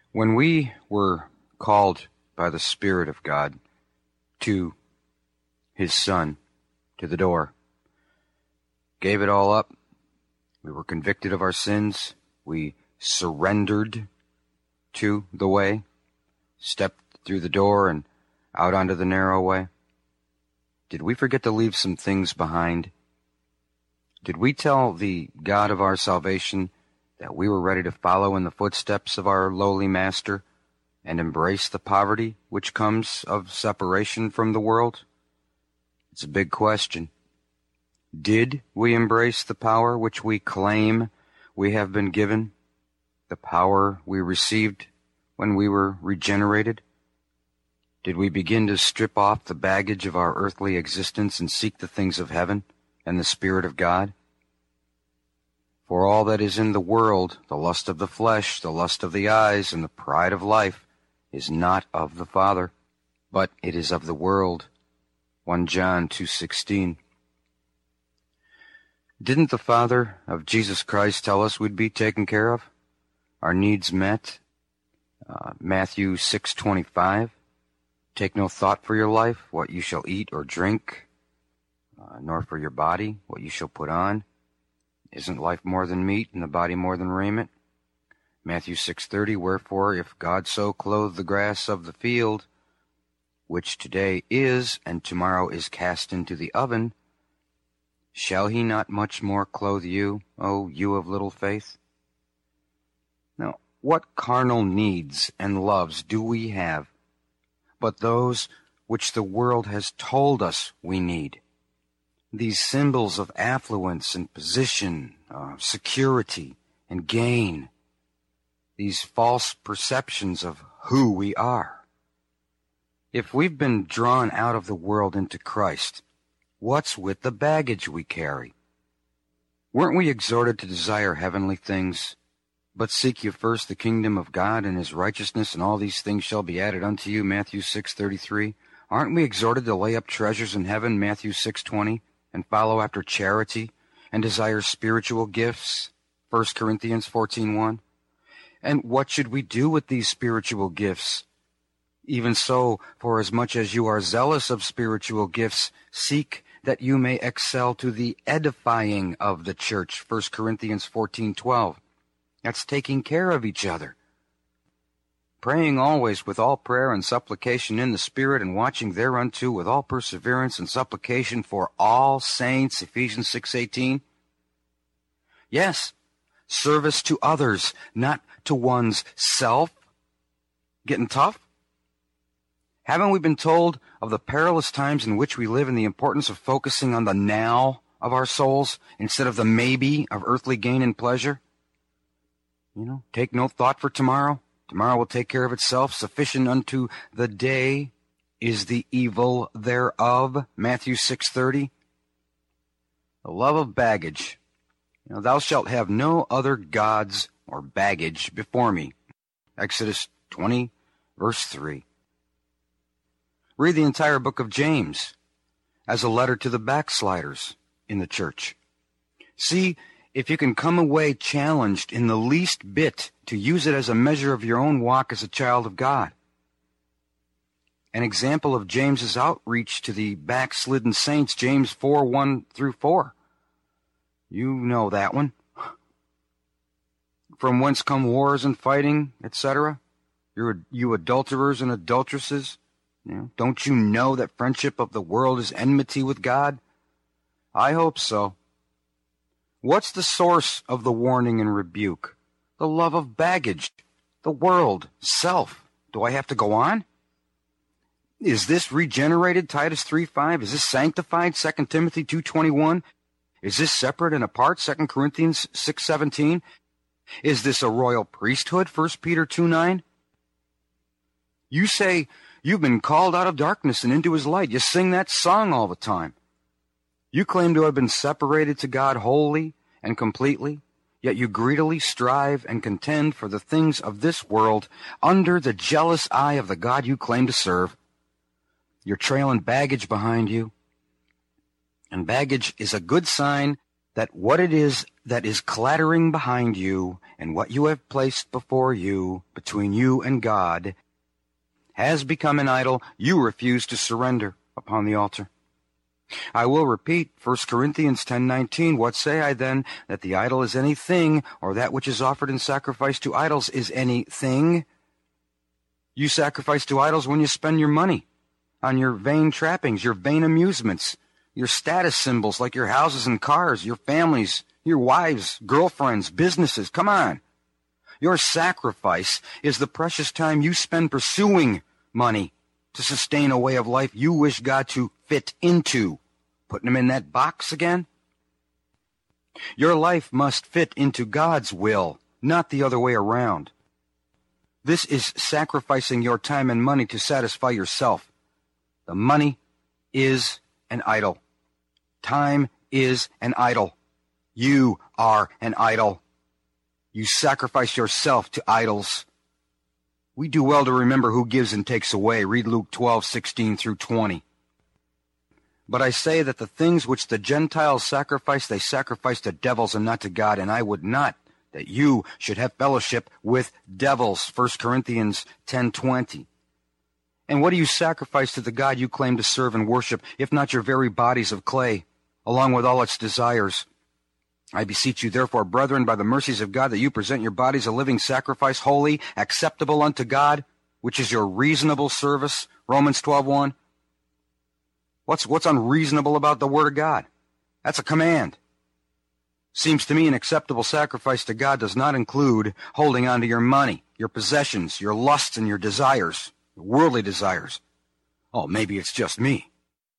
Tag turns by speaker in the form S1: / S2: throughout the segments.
S1: When we were called by the Spirit of God to His Son, to the door, gave it all up, we were convicted of our sins, we surrendered to the way, stepped through the door and out onto the narrow way. Did we forget to leave some things behind? Did we tell the God of our salvation that we were ready to follow in the footsteps of our lowly Master and embrace the poverty which comes of separation from the world? It's a big question. Did we embrace the power which we claim we have been given, the power we received when we were regenerated? Did we begin to strip off the baggage of our earthly existence and seek the things of heaven and the Spirit of God? For all that is in the world, the lust of the flesh, the lust of the eyes, and the pride of life, is not of the Father, but it is of the world. 1 John 2:16. Didn't the Father of Jesus Christ tell us we'd be taken care of? Our needs met? Matthew 6:25. Take no thought for your life, what you shall eat or drink, nor for your body, what you shall put on. Isn't life more than meat, and the body more than raiment? Matthew 6:30. Wherefore, if God so clothe the grass of the field, which today is, and tomorrow is cast into the oven, shall he not much more clothe you, O you of little faith? Now, what carnal needs and loves do we have but those which the world has told us we need? These symbols of affluence and position, security and gain, these false perceptions of who we are. If we've been drawn out of the world into Christ, what's with the baggage we carry? Weren't we exhorted to desire heavenly things? But seek ye first the kingdom of God and His righteousness, and all these things shall be added unto you, Matthew 6:33. Aren't we exhorted to lay up treasures in heaven, Matthew 6:20, and follow after charity and desire spiritual gifts, 1 Corinthians 14:1? And what should we do with these spiritual gifts? Even so, for as much as you are zealous of spiritual gifts, seek that you may excel to the edifying of the church, 1 Corinthians 14:12. That's taking care of each other. Praying always with all prayer and supplication in the Spirit, and watching thereunto with all perseverance and supplication for all saints, Ephesians 6:18. Yes, service to others, not to one's self. Getting tough? Haven't we been told of the perilous times in which we live and the importance of focusing on the now of our souls instead of the maybe of earthly gain and pleasure? Take no thought for tomorrow. Tomorrow will take care of itself. Sufficient unto the day is the evil thereof. Matthew 6:30. The love of baggage. Thou shalt have no other gods or baggage before me. Exodus 20, verse 3. Read the entire book of James as a letter to the backsliders in the church. See if you can come away challenged in the least bit to use it as a measure of your own walk as a child of God. An example of James's outreach to the backslidden saints, James 4:1-4. You know that one. From whence come wars and fighting, etc.? You adulterers and adulteresses, don't you know that friendship of the world is enmity with God? I hope so. What's the source of the warning and rebuke? The love of baggage, the world, self. Do I have to go on? Is this regenerated, Titus 3:5? Is this sanctified, 2 Timothy 2:21? Is this separate and apart, 2 Corinthians 6:17? Is this a royal priesthood, 1 Peter 2:9? You say you've been called out of darkness and into His light. You sing that song all the time. You claim to have been separated to God wholly and completely, yet you greedily strive and contend for the things of this world under the jealous eye of the God you claim to serve. You're trailing baggage behind you, and baggage is a good sign that what it is that is clattering behind you and what you have placed before you, between you and God, has become an idol you refuse to surrender upon the altar. I will repeat 1 Corinthians 10:19. What say I then? That the idol is anything, or that which is offered in sacrifice to idols is anything? You sacrifice to idols when you spend your money on your vain trappings, your vain amusements, your status symbols like your houses and cars, your families, your wives, girlfriends, businesses. Come on. Your sacrifice is the precious time you spend pursuing money to sustain a way of life you wish God to fit into. Putting him in that box again? Your life must fit into God's will, not the other way around. This is sacrificing your time and money to satisfy yourself. The money is an idol. Time is an idol. You are an idol. You sacrifice yourself to idols. We do well to remember who gives and takes away. Read Luke 12:16 through 20. But I say that the things which the Gentiles sacrifice, they sacrifice to devils and not to God, and I would not that you should have fellowship with devils. 1 Corinthians 10:20. And what do you sacrifice to the God you claim to serve and worship, if not your very bodies of clay, along with all its desires? I beseech you, therefore, brethren, by the mercies of God, that you present your bodies a living sacrifice, holy, acceptable unto God, which is your reasonable service. Romans 12:1. What's unreasonable about the Word of God? That's a command. Seems to me an acceptable sacrifice to God does not include holding on to your money, your possessions, your lusts, and your desires, your worldly desires. Oh, maybe it's just me.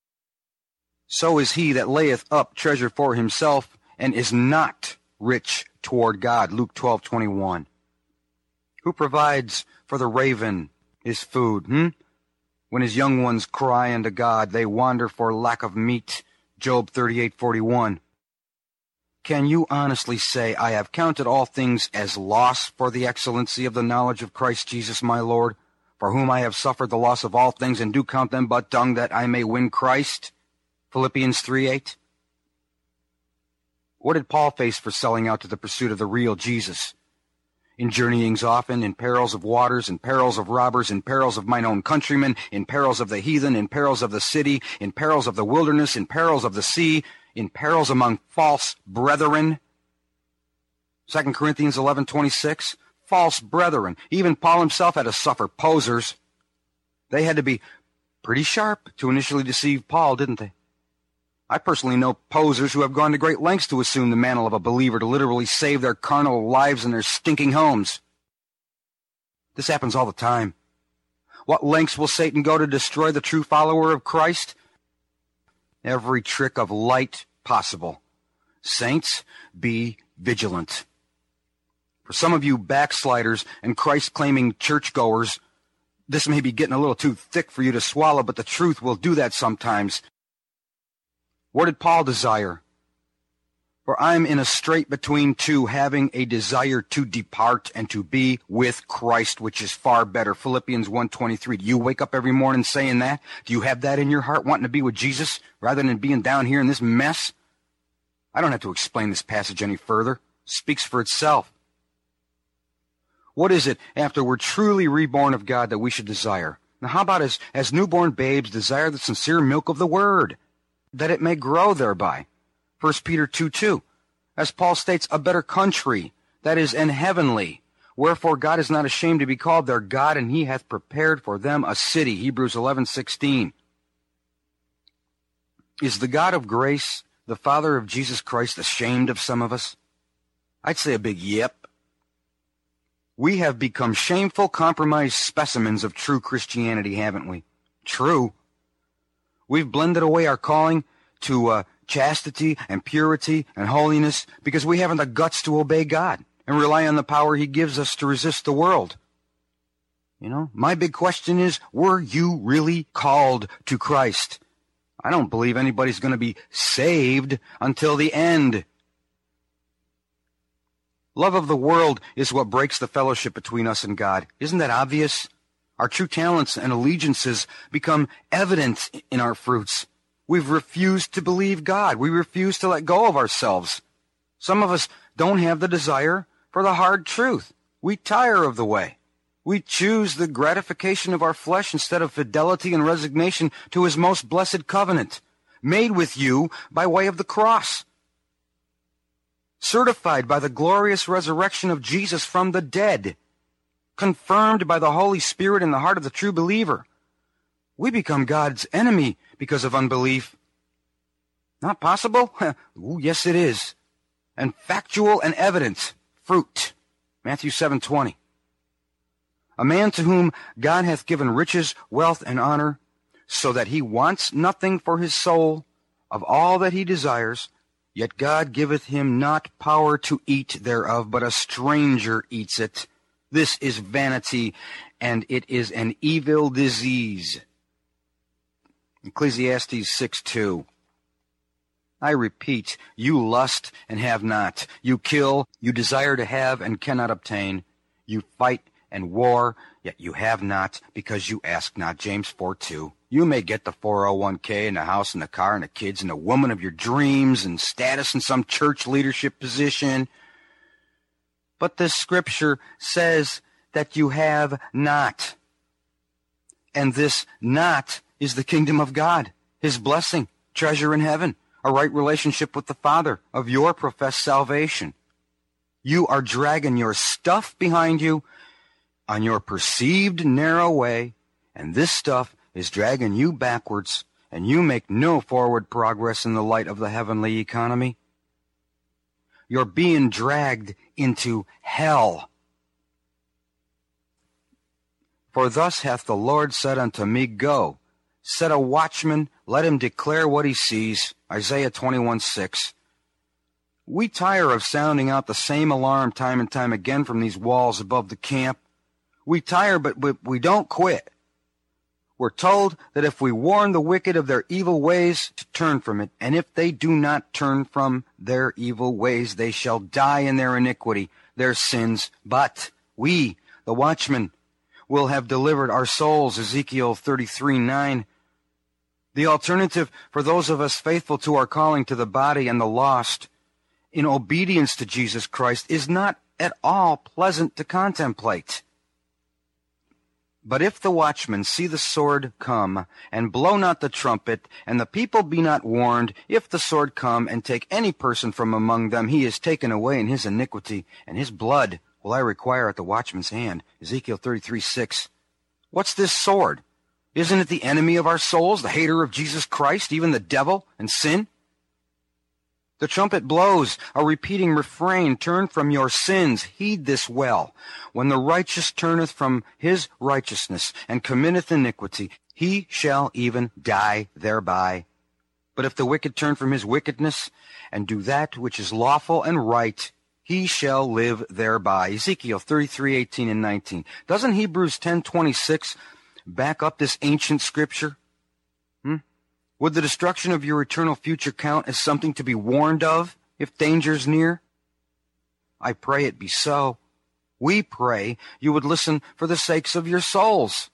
S1: So is he that layeth up treasure for himself, and is not rich toward God. Luke 12:21. Who provides for the raven his food? When his young ones cry unto God, they wander for lack of meat. Job 38:41. Can you honestly say, I have counted all things as loss for the excellency of the knowledge of Christ Jesus my Lord, for whom I have suffered the loss of all things, and do count them but dung, that I may win Christ? Philippians 3:8. What did Paul face for selling out to the pursuit of the real Jesus? In journeyings often, in perils of waters, in perils of robbers, in perils of mine own countrymen, in perils of the heathen, in perils of the city, in perils of the wilderness, in perils of the sea, in perils among false brethren. 2 Corinthians 11:26. False brethren. Even Paul himself had to suffer posers. They had to be pretty sharp to initially deceive Paul, didn't they? I personally know posers who have gone to great lengths to assume the mantle of a believer to literally save their carnal lives and their stinking homes. This happens all the time. What lengths will Satan go to destroy the true follower of Christ? Every trick of light possible. Saints, be vigilant. For some of you backsliders and Christ-claiming churchgoers, this may be getting a little too thick for you to swallow, but the truth will do that sometimes. What did Paul desire? For I am in a strait between two, having a desire to depart and to be with Christ, which is far better. Philippians 1:23. Do you wake up every morning saying that? Do you have that in your heart, wanting to be with Jesus rather than being down here in this mess? I don't have to explain this passage any further. It speaks for itself. What is it, after we're truly reborn of God, that we should desire? Now, how about as newborn babes desire the sincere milk of the Word, that it may grow thereby? 1 Peter 2:2. As Paul states, a better country, that is, an heavenly. Wherefore God is not ashamed to be called their God, and he hath prepared for them a city. Hebrews 11:16. Is the God of grace, the Father of Jesus Christ, ashamed of some of us? I'd say a big yep. We have become shameful, compromised specimens of true Christianity, haven't we? True. We've blended away our calling to chastity and purity and holiness because we haven't the guts to obey God and rely on the power he gives us to resist the world. You know, my big question is, were you really called to Christ? I don't believe anybody's going to be saved until the end. Love of the world is what breaks the fellowship between us and God. Isn't that obvious? Our true talents and allegiances become evident in our fruits. We've refused to believe God. We refuse to let go of ourselves. Some of us don't have the desire for the hard truth. We tire of the way. We choose the gratification of our flesh instead of fidelity and resignation to his most blessed covenant, made with you by way of the cross, certified by the glorious resurrection of Jesus from the dead, confirmed by the Holy Spirit in the heart of the true believer. We become God's enemy because of unbelief. Not possible? Ooh, yes, it is. And factual and evident fruit. Matthew 7:20. A man to whom God hath given riches, wealth, and honor, so that he wants nothing for his soul of all that he desires, yet God giveth him not power to eat thereof, but a stranger eats it. This is vanity, and it is an evil disease. Ecclesiastes 6:2. I repeat, you lust and have not. You kill, you desire to have and cannot obtain. You fight and war, yet you have not, because you ask not. James 4:2. You may get the 401k and the house and the car and the kids and the woman of your dreams and status in some church leadership position. But this scripture says that you have not. And this not is the kingdom of God, his blessing, treasure in heaven, a right relationship with the Father of your professed salvation. You are dragging your stuff behind you on your perceived narrow way, and this stuff is dragging you backwards, and you make no forward progress in the light of the heavenly economy. You're being dragged into hell. For thus hath the Lord said unto me, Go, set a watchman, let him declare what he sees. Isaiah 21:6. We tire of sounding out the same alarm time and time again from these walls above the camp. We tire, but we don't quit. We're told that if we warn the wicked of their evil ways, to turn from it, and if they do not turn from their evil ways, they shall die in their iniquity, their sins. But we, the watchmen, will have delivered our souls, Ezekiel 33:9. The alternative for those of us faithful to our calling to the body and the lost in obedience to Jesus Christ is not at all pleasant to contemplate. But if the watchmen see the sword come, and blow not the trumpet, and the people be not warned, if the sword come and take any person from among them, he is taken away in his iniquity, and his blood will I require at the watchman's hand. Ezekiel 33:6. What's this sword? Isn't it the enemy of our souls, the hater of Jesus Christ, even the devil and sin? The trumpet blows, a repeating refrain, turn from your sins, heed this well. When the righteous turneth from his righteousness, and committeth iniquity, he shall even die thereby. But if the wicked turn from his wickedness, and do that which is lawful and right, he shall live thereby. Ezekiel 33:18 and 19. Doesn't Hebrews 10:26 back up this ancient scripture? Would the destruction of your eternal future count as something to be warned of if danger's near? I pray it be so. We pray you would listen for the sakes of your souls.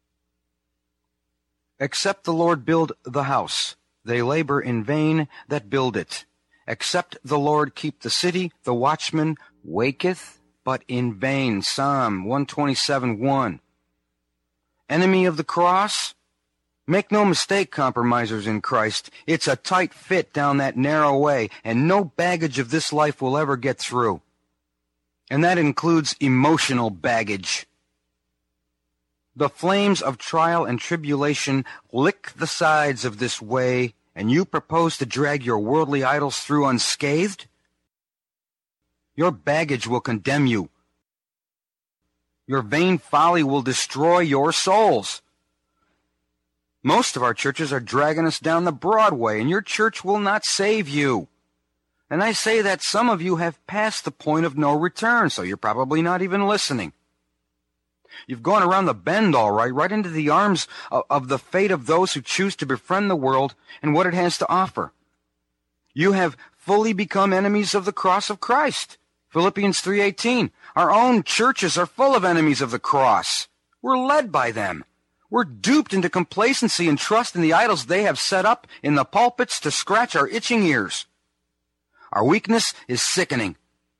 S1: Except the Lord build the house, they labor in vain that build it. Except the Lord keep the city, the watchman waketh, but in vain. Psalm 127:1. Enemy of the cross? Make no mistake, compromisers in Christ. It's a tight fit down that narrow way, and no baggage of this life will ever get through. And that includes emotional baggage. The flames of trial and tribulation lick the sides of this way, and you propose to drag your worldly idols through unscathed? Your baggage will condemn you. Your vain folly will destroy your souls. Most of our churches are dragging us down the broad way, and your church will not save you. And I say that some of you have passed the point of no return, so you're probably not even listening. You've gone around the bend all right into the arms of the fate of those who choose to befriend the world and what it has to offer. You have fully become enemies of the cross of Christ. Philippians 3:18. Our own churches are full of enemies of the cross. We're led by them. We're duped into complacency and trust in the idols they have set up in the pulpits to scratch our itching ears. Our weakness is sickening.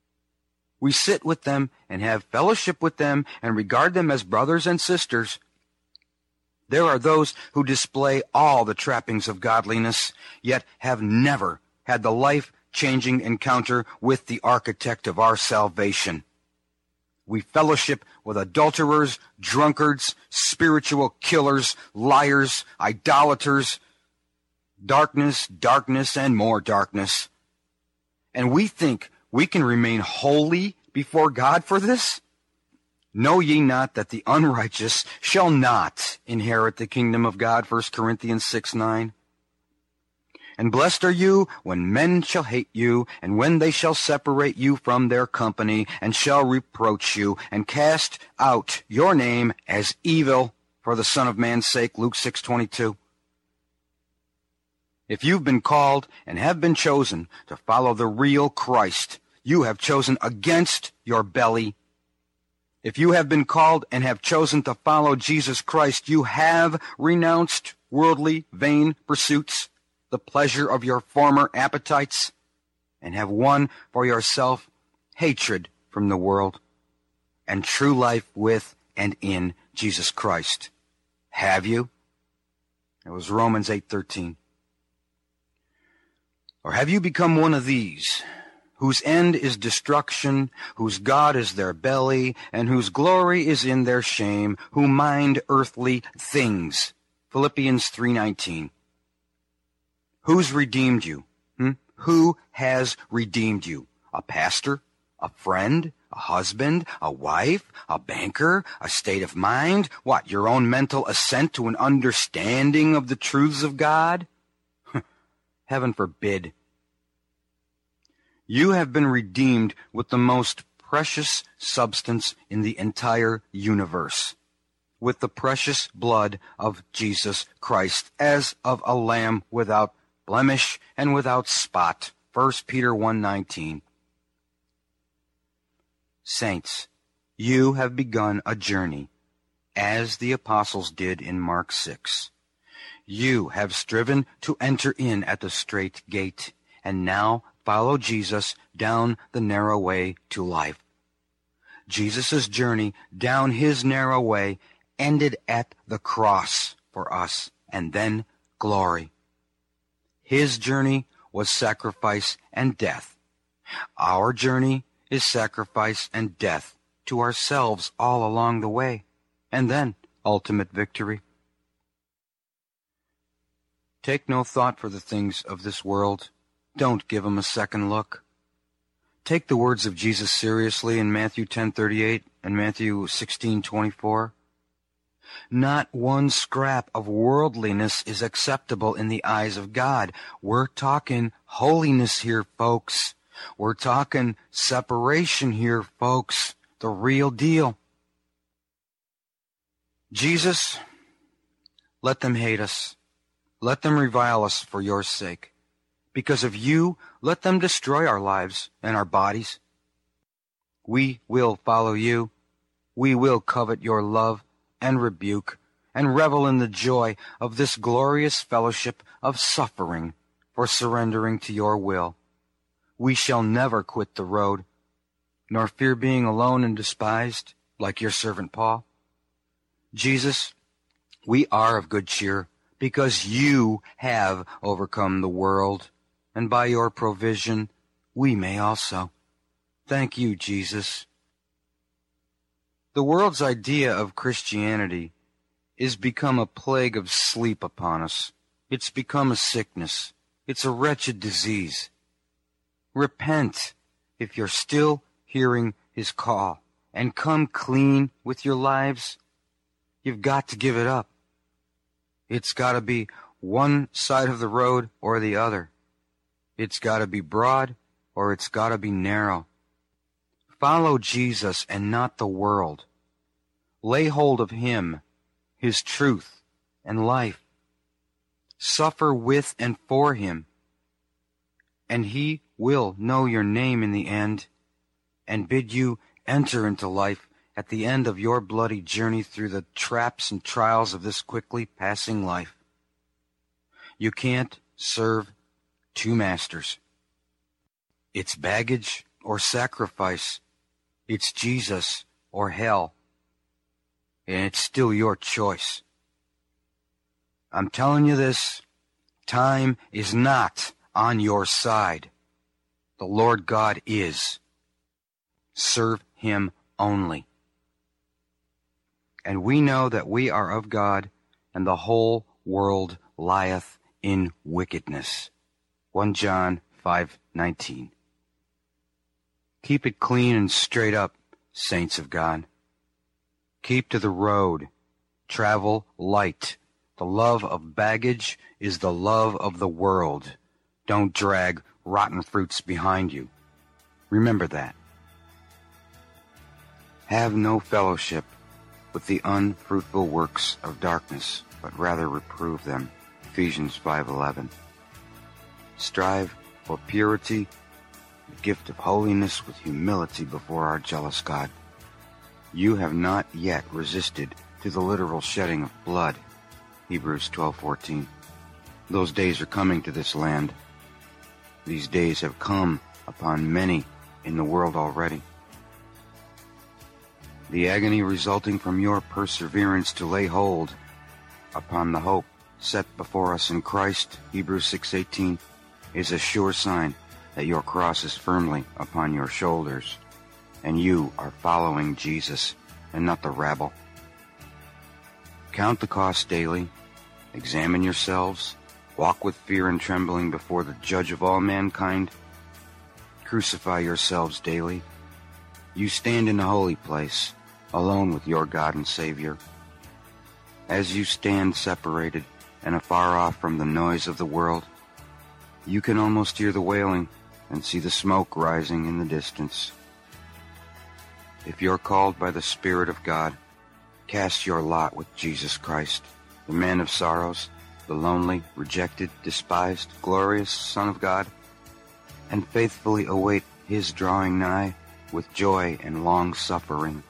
S1: We sit with them and have fellowship with them and regard them as brothers and sisters. There are those who display all the trappings of godliness, yet have never had the life-changing encounter with the architect of our salvation. We fellowship with adulterers, drunkards, spiritual killers, liars, idolaters, darkness, and more darkness. And we think we can remain holy before God for this? Know ye not that the unrighteous shall not inherit the kingdom of God, 1 Corinthians 6:9. And blessed are you when men shall hate you, and when they shall separate you from their company, and shall reproach you, and cast out your name as evil for the Son of Man's sake, Luke 6:22. If you've been called and have been chosen to follow the real Christ, you have chosen against your belly. If you have been called and have chosen to follow Jesus Christ, you have renounced worldly, vain pursuits, the pleasure of your former appetites, and have won for yourself hatred from the world and true life with and in Jesus Christ. Have you? It was Romans 8:13. Or have you become one of these, whose end is destruction, whose God is their belly, and whose glory is in their shame, who mind earthly things? Philippians 3:19. Who's redeemed you? Who has redeemed you? A pastor? A friend? A husband? A wife? A banker? A state of mind? What, your own mental assent to an understanding of the truths of God? Heaven forbid. You have been redeemed with the most precious substance in the entire universe, with the precious blood of Jesus Christ, as of a lamb without blemish and without spot. 1 Peter 1:19. Saints, you have begun a journey, as the apostles did in Mark 6. You have striven to enter in at the strait gate, and now follow Jesus down the narrow way to life. Jesus' journey down his narrow way ended at the cross for us, and then glory. His journey was sacrifice and death. Our journey is sacrifice and death to ourselves all along the way, and then ultimate victory. Take no thought for the things of this world. Don't give them a second look. Take the words of Jesus seriously in Matthew 10:38 and Matthew 16:24. Not one scrap of worldliness is acceptable in the eyes of God. We're talking holiness here, folks. We're talking separation here, folks. The real deal. Jesus, let them hate us. Let them revile us for your sake. Because of you, let them destroy our lives and our bodies. We will follow you. We will covet your love and rebuke and revel in the joy of this glorious fellowship of suffering for surrendering to your will. We shall never quit the road, nor fear being alone and despised, like your servant Paul. Jesus, we are of good cheer, because you have overcome the world, and by your provision we may also. Thank you, Jesus. The world's idea of Christianity is become a plague of sleep upon us. It's become a sickness. It's a wretched disease. Repent if you're still hearing his call, and come clean with your lives. You've got to give it up. It's got to be one side of the road or the other. It's got to be broad or it's got to be narrow. Follow Jesus and not the world. Lay hold of him, his truth and life. Suffer with and for him, and he will know your name in the end and bid you enter into life at the end of your bloody journey through the traps and trials of this quickly passing life. You can't serve two masters. It's baggage or sacrifice It's Jesus or hell, and it's still your choice. I'm telling you this, time is not on your side. The Lord God is. Serve Him only. And we know that we are of God, and the whole world lieth in wickedness. 1 John 5:19. Keep it clean and straight up, saints of God. Keep to the road. Travel light. The love of baggage is the love of the world. Don't drag rotten fruits behind you. Remember that. Have no fellowship with the unfruitful works of darkness, but rather reprove them. Ephesians 5:11. Strive for purity, the gift of holiness with humility before our jealous God. You have not yet resisted to the literal shedding of blood. Hebrews 12:14. Those days are coming to this land. These days have come upon many in the world already. The agony resulting from your perseverance to lay hold upon the hope set before us in Christ, Hebrews 6:18, is a sure sign that your cross is firmly upon your shoulders, and you are following Jesus and not the rabble. Count the cost daily, examine yourselves, walk with fear and trembling before the Judge of all mankind. Crucify yourselves daily. You stand in the holy place, alone with your God and Savior. As you stand separated and afar off from the noise of the world, you can almost hear the wailing and see the smoke rising in the distance. If you're called by the Spirit of God, cast your lot with Jesus Christ, the man of sorrows, the lonely, rejected, despised, glorious Son of God, and faithfully await His drawing nigh with joy and long suffering.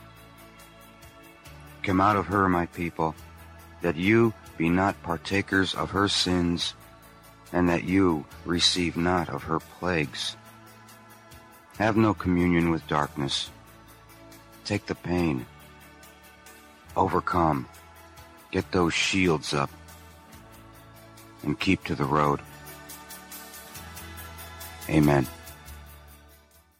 S1: Come out of her, my people, that you be not partakers of her sins, and that you receive not of her plagues. Have no communion with darkness. Take the pain. Overcome. Get those shields up. And keep to the road. Amen.